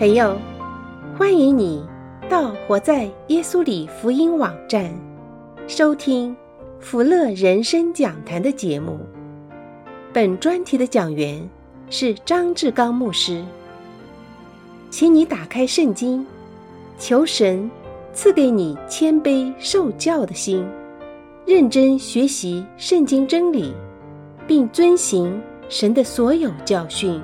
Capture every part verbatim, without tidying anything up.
朋友，欢迎你到活在耶稣里福音网站收听福乐人生讲坛的节目。本专题的讲员是张志刚牧师。请你打开圣经，求神赐给你谦卑受教的心，认真学习圣经真理，并遵行神的所有教训。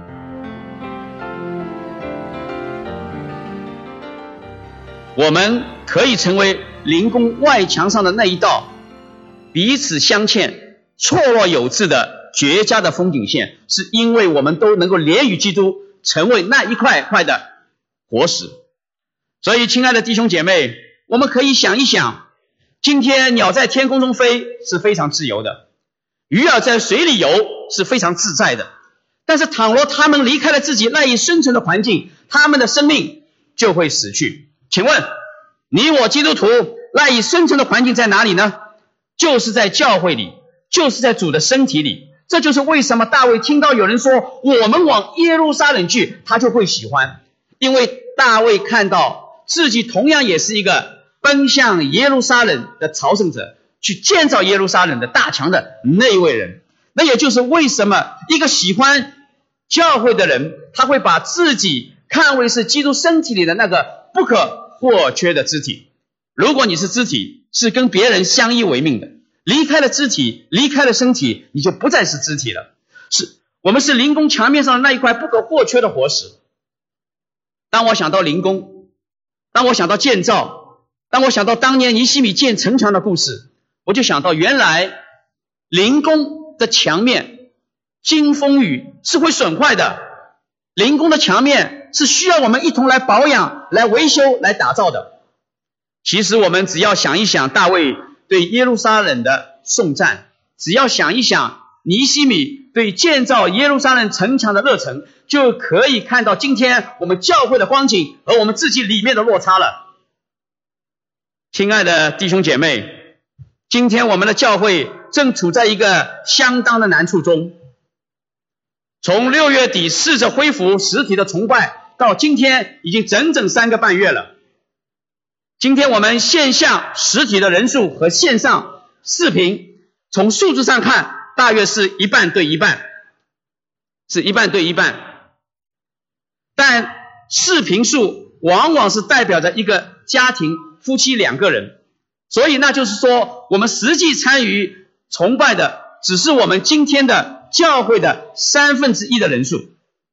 我们可以成为灵宫外墙上的那一道彼此相欠、错落有致的绝佳的风景线，是因为我们都能够连与基督，成为那一块块的活石。所以亲爱的弟兄姐妹，我们可以想一想，今天鸟在天空中飞是非常自由的，鱼儿在水里游是非常自在的，但是倘若他们离开了自己赖以生存的环境，他们的生命就会死去。请问你我基督徒赖以生存的环境在哪里呢？就是在教会里，就是在主的身体里。这就是为什么大卫听到有人说我们往耶路撒冷去，他就会喜欢，因为大卫看到自己同样也是一个奔向耶路撒冷的朝圣者，去建造耶路撒冷的大墙的那一位人。那也就是为什么一个喜欢教会的人，他会把自己看为是基督身体里的那个不可或缺的肢体。如果你是肢体，是跟别人相依为命的，离开了肢体，离开了身体，你就不再是肢体了。是我们是灵宫墙面上的那一块不可或缺的活石。当我想到灵宫，当我想到建造，当我想到当年尼希米建城墙的故事，我就想到原来灵宫的墙面经风雨是会损坏的，灵宫的墙面是需要我们一同来保养、来维修、来打造的。其实我们只要想一想大卫对耶路撒冷的颂赞，只要想一想尼希米对建造耶路撒冷城墙的热忱，就可以看到今天我们教会的光景和我们自己里面的落差了。亲爱的弟兄姐妹，今天我们的教会正处在一个相当的难处中。从六月底试着恢复实体的崇拜，到今天已经整整三个半月了。今天我们线下实体的人数和线上视频，从数字上看大约是一半对一半，是一半对一半。但视频数往往是代表着一个家庭夫妻两个人，所以那就是说我们实际参与崇拜的只是我们今天的教会的三分之一的人数。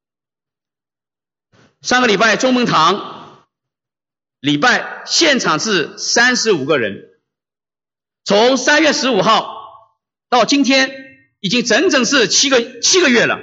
上个礼拜中门堂礼拜现场是三十五个人，从三月十五号到今天已经整整是七个七个月了。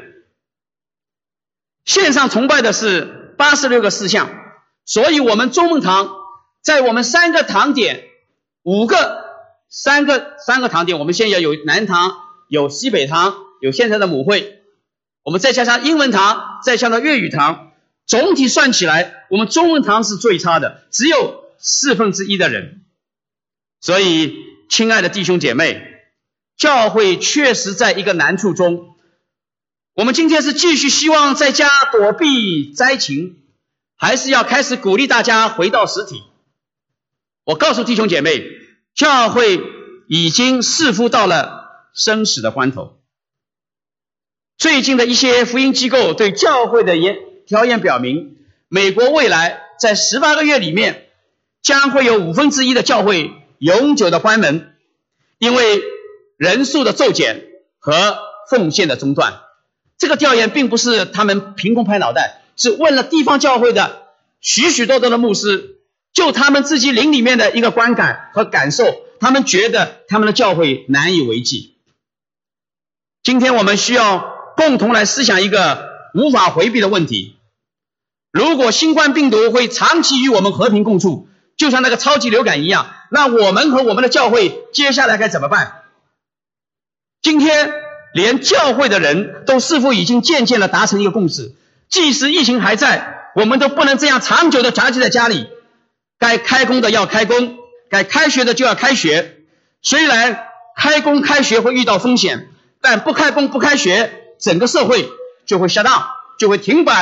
线上崇拜的是八十六个事项，所以我们中门堂在我们三个堂点，五个三个三个堂点，我们现在有南堂、有西北堂、有现在的母会，我们再加上英文堂，再加上粤语堂，总体算起来我们中文堂是最差的，只有四分之一的人。所以亲爱的弟兄姐妹，教会确实在一个难处中。我们今天是继续希望在家躲避灾情，还是要开始鼓励大家回到实体？我告诉弟兄姐妹，教会已经似乎到了生死的关头。最近的一些福音机构对教会的研调研表明，美国未来在十八个月里面将会有五分之一的教会永久的关门，因为人数的骤减和奉献的中断。这个调研并不是他们凭空拍脑袋，是问了地方教会的许许多多的牧师，就他们自己灵里面的一个观感和感受，他们觉得他们的教会难以为继。今天我们需要共同来思想一个无法回避的问题：如果新冠病毒会长期与我们和平共处，就像那个超级流感一样，那我们和我们的教会接下来该怎么办？今天连教会的人都似乎已经渐渐地达成一个共识，即使疫情还在，我们都不能这样长久地夹击在家里，该开工的要开工，该开学的就要开学。虽然开工开学会遇到风险，但不开工不开学，整个社会就会 shut down， 就会停摆，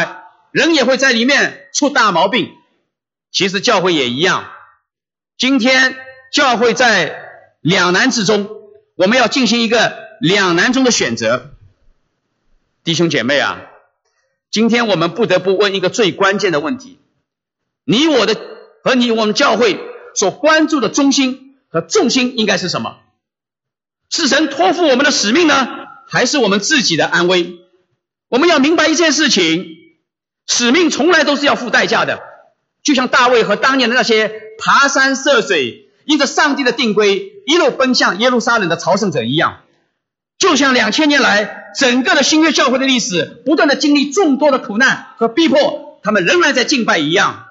人也会在里面出大毛病。其实教会也一样，今天教会在两难之中，我们要进行一个两难中的选择。弟兄姐妹啊，今天我们不得不问一个最关键的问题，你我的和你我们教会所关注的中心和重心应该是什么？是神托付我们的使命呢，还是我们自己的安危？我们要明白一件事情，使命从来都是要付代价的，就像大卫和当年的那些爬山涉水，因着上帝的定规一路奔向耶路撒冷的朝圣者一样，就像两千年来整个的新约教会的历史不断的经历众多的苦难和逼迫，他们仍然在敬拜一样。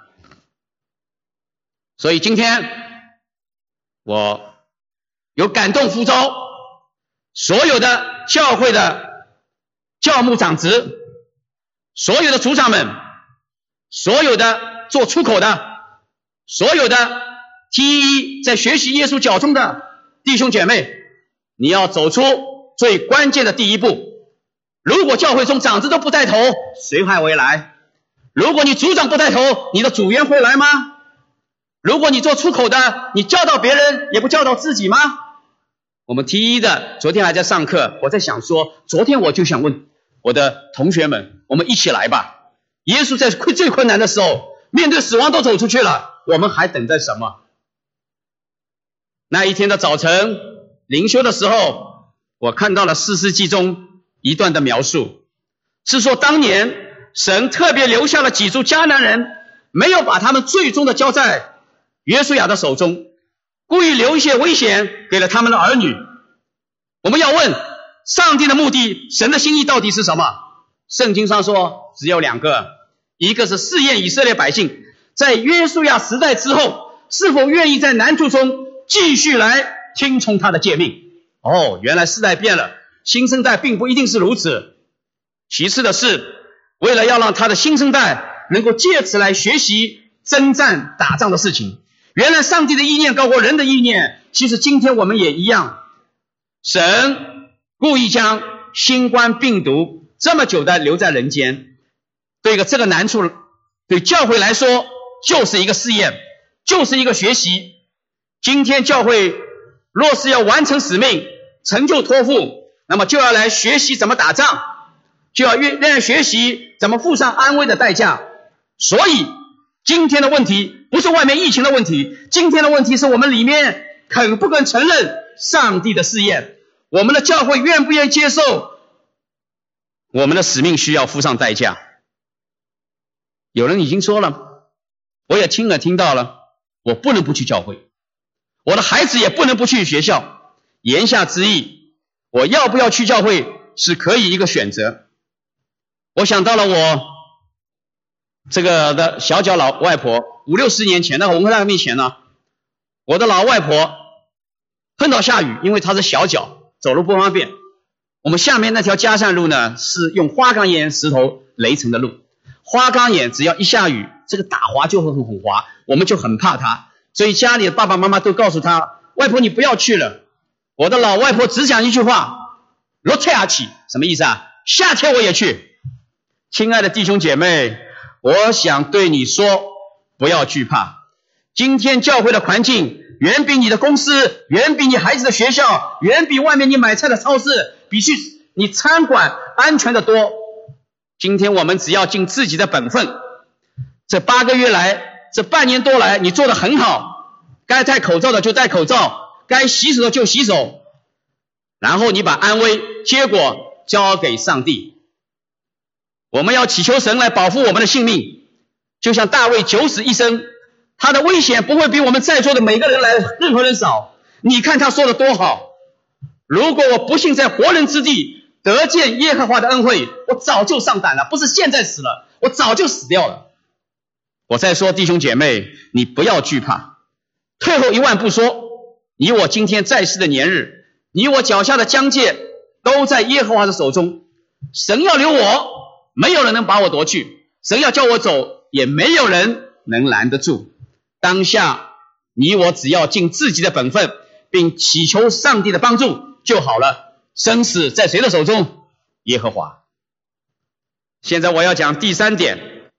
所以今天我有感动呼召所有的教会的教牧长职，所有的组长们，所有的做出口的，所有的 T 一 在学习耶稣脚中的弟兄姐妹，你要走出最关键的第一步。如果教会中长子都不带头，谁还会来？如果你组长不带头，你的组员会来吗？如果你做出口的，你教导别人也不教导自己吗？我们 T 一 的昨天还在上课，我在想说，昨天我就想问我的同学们，我们一起来吧。耶稣在最困难的时候，面对死亡都走出去了，我们还等待什么？那一天的早晨灵修的时候，我看到了士师记中一段的描述，是说当年神特别留下了几族迦南人，没有把他们最终的交在约书亚的手中，故意留一些危险给了他们的儿女。我们要问上帝的目的，神的心意到底是什么？圣经上说只有两个，一个是试验以色列百姓在约书亚时代之后是否愿意在难处中继续来听从他的诫命。哦，原来时代变了，新生代并不一定是如此。其次的是，为了要让他的新生代能够借此来学习征战打仗的事情，原来上帝的意念高过人的意念，其实今天我们也一样。神故意将新冠病毒这么久的留在人间，对个这个难处，对教会来说就是一个试验，就是一个学习。今天教会若是要完成使命，成就托付，那么就要来学习怎么打仗，就要愿学习怎么付上安危的代价。所以今天的问题不是外面疫情的问题，今天的问题是我们里面肯不肯承认上帝的试验，我们的教会愿不愿意接受我们的使命需要付上代价。有人已经说了，我也亲耳听到了，我不能不去教会，我的孩子也不能不去学校。言下之意，我要不要去教会是可以一个选择。我想到了我这个的小脚老外婆，五六十年前的文化大革命前呢，我的老外婆碰到下雨，因为她是小脚走路不方便，我们下面那条嘉善路呢是用花岗岩石头垒成的路，花岗岩只要一下雨，这个打滑就会很很滑，我们就很怕它，所以家里的爸爸妈妈都告诉她，外婆你不要去了。我的老外婆只讲一句话，落天下去，什么意思啊？夏天我也去。亲爱的弟兄姐妹，我想对你说，不要惧怕。今天教会的环境远比你的公司，远比你孩子的学校，远比外面你买菜的超市，比去你餐馆安全的多。今天我们只要尽自己的本分，这八个月来，这半年多来，你做得很好，该戴口罩的就戴口罩，该洗手的就洗手，然后你把安危结果交给上帝。我们要祈求神来保护我们的性命，就像大卫九死一生，他的危险不会比我们在座的每个人来任何人少。你看他说的多好，如果我不幸在活人之地得见耶和华的恩惠，我早就上胆了，不是现在死了，我早就死掉了。我再说弟兄姐妹，你不要惧怕，退后一万步说，你我今天在世的年日，你我脚下的疆界都在耶和华的手中，神要留我，没有人能把我夺去，神要叫我走，也没有人能拦得住。当下你我只要尽自己的本分，并祈求上帝的帮助就好了。生死在谁的手中？耶和华。现在我要讲第三点，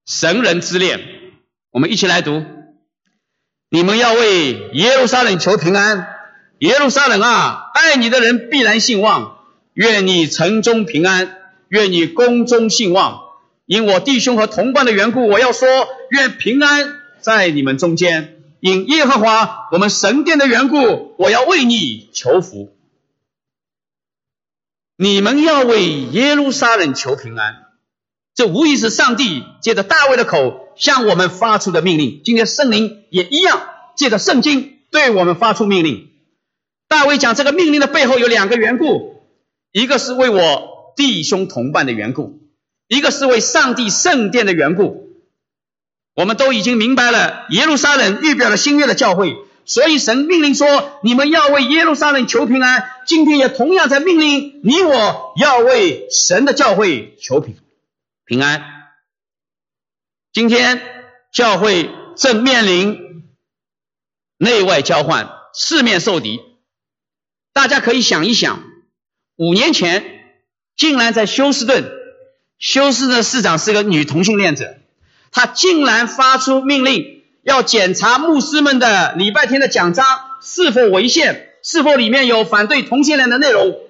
神人之恋。我们一起来读：你们要为耶路撒冷求平安，耶路撒冷啊，爱你的人必然兴旺，愿你城中平安，愿你宫中兴旺。因我弟兄和同伴的缘故，我要说，愿平安在你们中间。因耶和华我们神殿的缘故，我要为你求福。你们要为耶路撒冷求平安，这无疑是上帝借着大卫的口向我们发出的命令。今天圣灵也一样借着圣经对我们发出命令。大卫讲这个命令的背后有两个缘故，一个是为我弟兄同伴的缘故，一个是为上帝圣殿的缘故。我们都已经明白了，耶路撒冷预表了新约的教会，所以神命令说，你们要为耶路撒冷求平安。今天也同样在命令你我要为神的教会求平平安。今天教会正面临内外交换，四面受敌。大家可以想一想，五年前竟然在休斯顿，休斯顿市长是个女同性恋者，她竟然发出命令，要检查牧师们的礼拜天的讲章是否违宪，是否里面有反对同性恋的内容。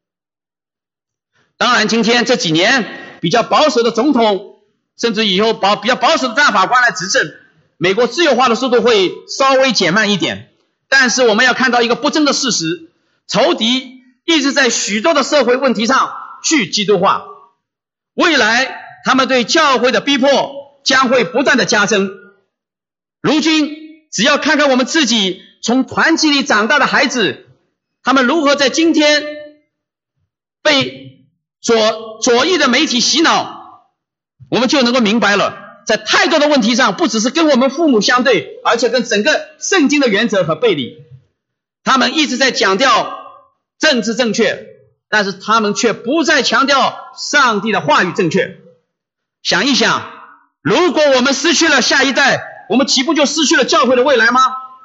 当然今天这几年比较保守的总统，甚至以后保比较保守的大法官来执政，美国自由化的速度会稍微减慢一点。但是我们要看到一个不争的事实，仇敌一直在许多的社会问题上去基督化，未来他们对教会的逼迫将会不断的加增。如今只要看看我们自己从团体里长大的孩子，他们如何在今天被左左翼的媒体洗脑，我们就能够明白了，在太多的问题上，不只是跟我们父母相对，而且跟整个圣经的原则和背离。他们一直在强调政治正确，但是他们却不再强调上帝的话语正确。想一想，如果我们失去了下一代，我们岂不就失去了教会的未来吗？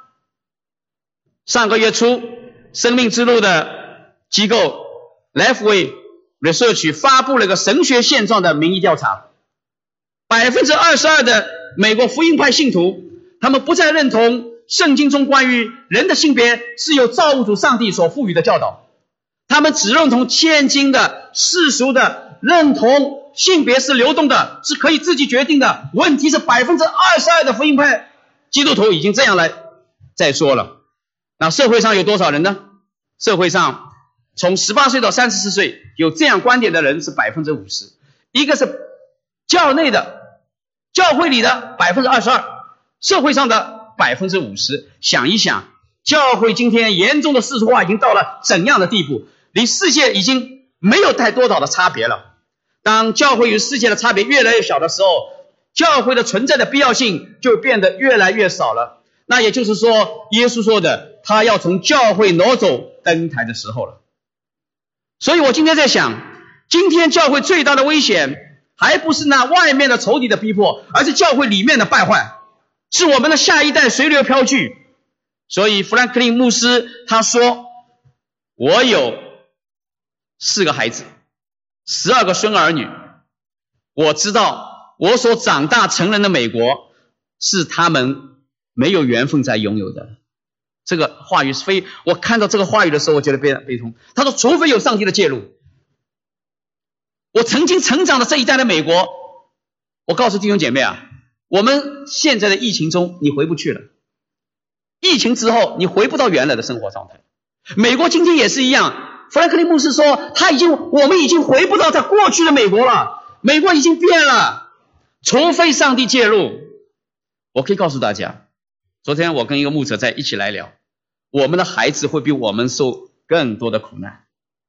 上个月初，生命之路的机构 Lifeway Research 发布了个神学现状的民意调查， 百分之二十二 的美国福音派信徒，他们不再认同圣经中关于人的性别是由造物主上帝所赋予的教导，他们只认同现今的世俗的认同性别是流动的，是可以自己决定的。问题是 百分之二十二 的福音派基督徒已经这样来再说了。那社会上有多少人呢？社会上从十八岁到三十四岁有这样观点的人是 百分之五十， 一个是教内的教会里的 百分之二十二， 社会上的 百分之五十。 想一想，教会今天严重的世俗化已经到了怎样的地步，离世界已经没有太多少的差别了。当教会与世界的差别越来越小的时候，教会的存在的必要性就变得越来越少了。那也就是说，耶稣说的他要从教会挪走登台的时候了。所以我今天在想，今天教会最大的危险还不是那外面的仇敌的逼迫，而是教会里面的败坏，是我们的下一代随流飘去。所以富兰克林牧师他说，我有四个孩子，十二个孙儿女，我知道我所长大成人的美国是他们没有缘分在拥有的。这个话语是非，我看到这个话语的时候，我觉得悲悲痛。他说，除非有上帝的介入。我曾经成长的这一代的美国，我告诉弟兄姐妹啊，我们现在的疫情中，你回不去了。疫情之后，你回不到原来的生活状态。美国今天也是一样。富兰克林牧师说，他已经，我们已经回不到他过去的美国了，美国已经变了，除非上帝介入。我可以告诉大家，昨天我跟一个牧者在一起来聊，我们的孩子会比我们受更多的苦难。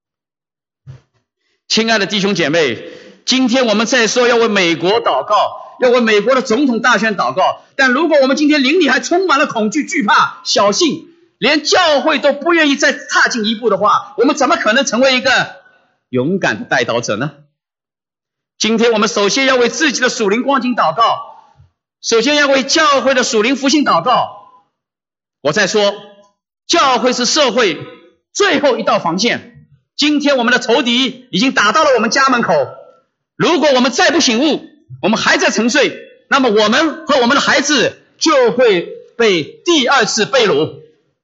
亲爱的弟兄姐妹，今天我们在说要为美国祷告，要为美国的总统大选祷告，但如果我们今天灵里还充满了恐惧、惧怕、小信，连教会都不愿意再踏进一步的话，我们怎么可能成为一个勇敢的代祷者呢？今天我们首先要为自己的属灵光景祷告，首先要为教会的属灵复兴祷告。我再说，教会是社会最后一道防线。今天我们的仇敌已经打到了我们家门口，如果我们再不醒悟，我们还在沉睡， 那么我们和我们的孩子就会被第二次被掳。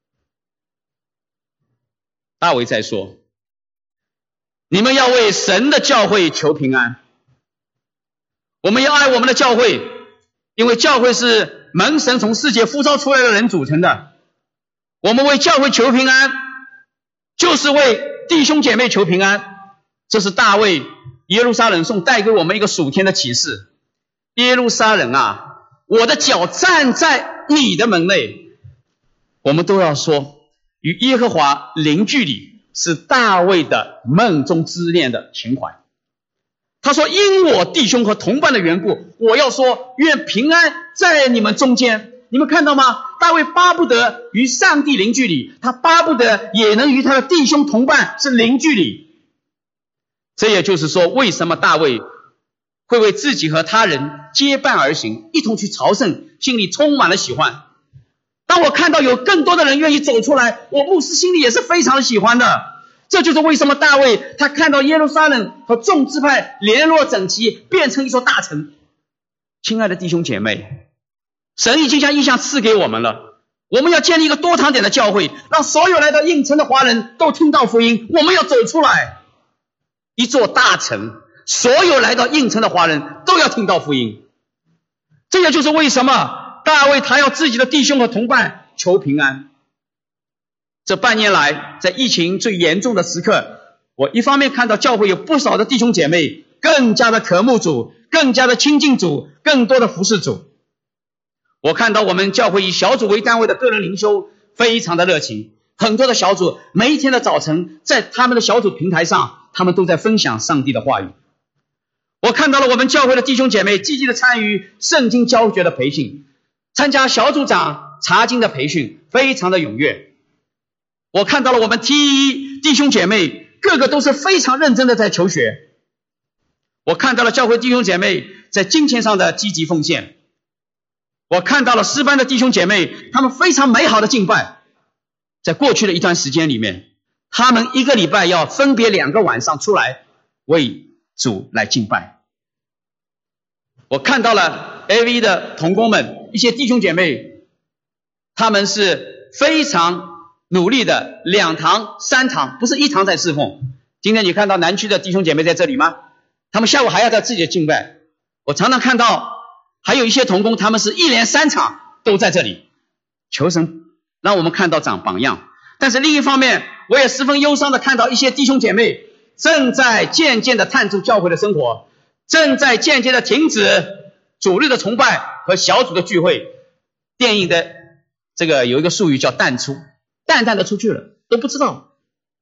大卫在说，你们要为神的教会求平安。我们要爱我们的教会，因为教会是蒙神从世界呼召出来的人组成的。我们为教会求平安，就是为弟兄姐妹求平安。这是大卫耶路撒冷颂带给我们一个属天的启示。耶路撒冷啊，我的脚站在你的门内。我们都要说，与耶和华零距离是大卫的梦中之恋的情怀。他说，因我弟兄和同伴的缘故，我要说，愿平安在你们中间。你们看到吗？大卫巴不得与上帝零距离，他巴不得也能与他的弟兄同伴是零距离。这也就是说，为什么大卫会为自己和他人结伴而行，一同去朝圣，心里充满了喜欢。当我看到有更多的人愿意走出来，我牧师心里也是非常喜欢的。这就是为什么大卫他看到耶路撒冷和众支派联络整齐，变成一座大城。亲爱的弟兄姐妹，神已经将异象赐给我们了，我们要建立一个多堂点的教会，让所有来到应城的华人都听到福音。我们要走出来，一座大城，所有来到应城的华人都要听到福音。这也就是为什么大卫他要自己的弟兄和同伴求平安。这半年来，在疫情最严重的时刻，我一方面看到教会有不少的弟兄姐妹更加的渴慕主，更加的亲近主，更多的服侍主。我看到我们教会以小组为单位的个人灵修非常的热情，很多的小组每一天的早晨在他们的小组平台上，他们都在分享上帝的话语。我看到了我们教会的弟兄姐妹积极的参与圣经教学的培训，参加小组长查经的培训，非常的踊跃。我看到了我们 T 一 弟兄姐妹个个都是非常认真的在求学。我看到了教会弟兄姐妹在金钱上的积极奉献。我看到了诗班的弟兄姐妹，他们非常美好的敬拜。在过去的一段时间里面，他们一个礼拜要分别两个晚上出来为主来敬拜。我看到了 A V 的同工们，一些弟兄姐妹，他们是非常努力的，两堂三堂，不是一堂在侍奉。今天你看到南区的弟兄姐妹在这里吗？他们下午还要在自己的敬拜。我常常看到还有一些同工，他们是一连三场都在这里求神让我们看到长榜样。但是另一方面，我也十分忧伤的看到一些弟兄姐妹正在渐渐的探出教会的生活，正在渐渐的停止主日的崇拜和小组的聚会。电影的这个有一个术语叫淡出，淡淡的出去了，都不知道。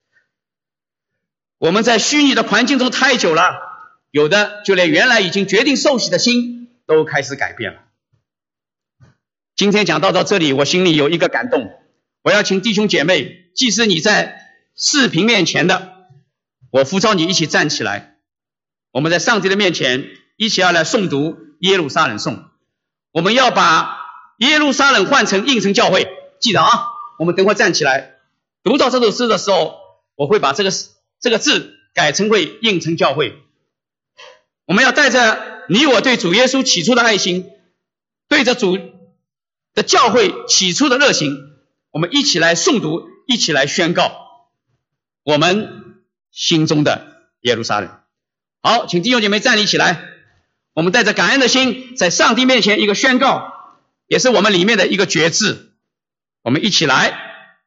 我们在虚拟的环境中太久了，有的就连原来已经决定受洗的心都开始改变了。今天讲到到这里，我心里有一个感动，我要请弟兄姐妹，即使你在视频面前的，我呼召你一起站起来，我们在上帝的面前一起要来诵读耶路撒冷颂。我们要把耶路撒冷换成应城教会，记得啊，我们等会站起来读到这首诗的时候，我会把这个这个字改成为应城教会。我们要带着你我对主耶稣起初的爱心，对着主的教会起初的热情，我们一起来诵读，一起来宣告我们心中的耶路撒冷。好，请弟兄姐妹站立起来，我们带着感恩的心，在上帝面前一个宣告，也是我们里面的一个决志。我们一起来。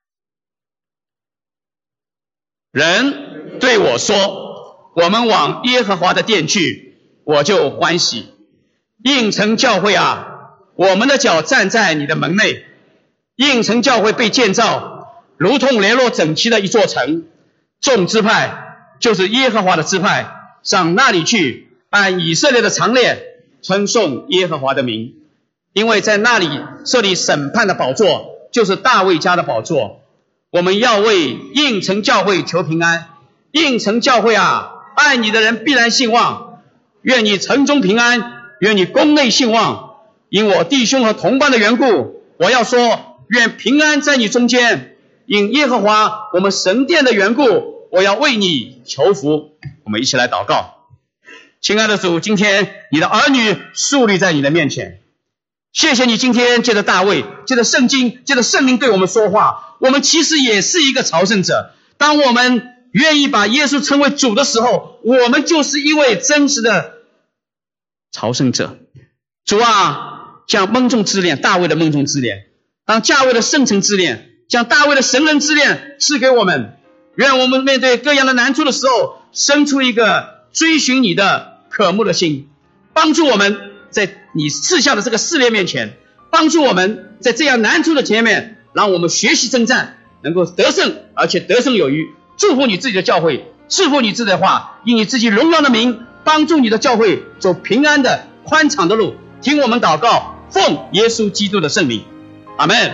人对我说，我们往耶和华的殿去，我就欢喜。应城教会啊，我们的脚站在你的门内。应城教会被建造，如同联络整齐的一座城。众支派就是耶和华的支派，上那里去，按以色列的常列称颂耶和华的名。因为在那里设立审判的宝座，就是大卫家的宝座。我们要为应城教会求平安。应城教会啊，爱你的人必然兴旺。愿你城中平安，愿你宫内兴旺。因我弟兄和同伴的缘故，我要说，愿平安在你中间。因耶和华我们神殿的缘故，我要为你求福。我们一起来祷告。 亲爱的主，今天你的儿女树立在你的面前，谢谢你今天借着大卫，借着圣经，借着圣灵对我们说话。我们其实也是一个朝圣者，当我们愿意把耶稣称为主的时候，我们就是一位真实的朝圣者。主啊，将梦中之恋，大卫的梦中之恋，当大卫的圣城之恋，将大卫的神人之恋赐给我们。愿我们面对各样的难处的时候，生出一个追寻你的渴慕的心，帮助我们在你赐下的这个试炼面前，帮助我们在这样难处的前面，让我们学习征战，能够得胜，而且得胜有余。祝福你自己的教会，赐福你自己的话，以你自己荣耀的名，帮助你的教会走平安的宽敞的路。听我们祷告，奉耶稣基督的圣名，阿们。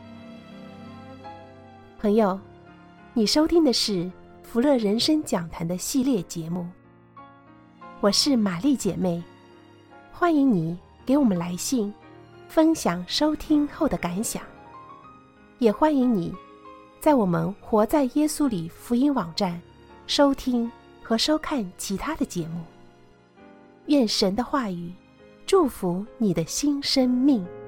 朋友，你收听的是福乐人生讲坛的系列节目，我是玛丽姐妹，欢迎你给我们来信，分享收听后的感想，也欢迎你在我们活在耶稣里福音网站收听和收看其他的节目。愿神的话语祝福你的新生命。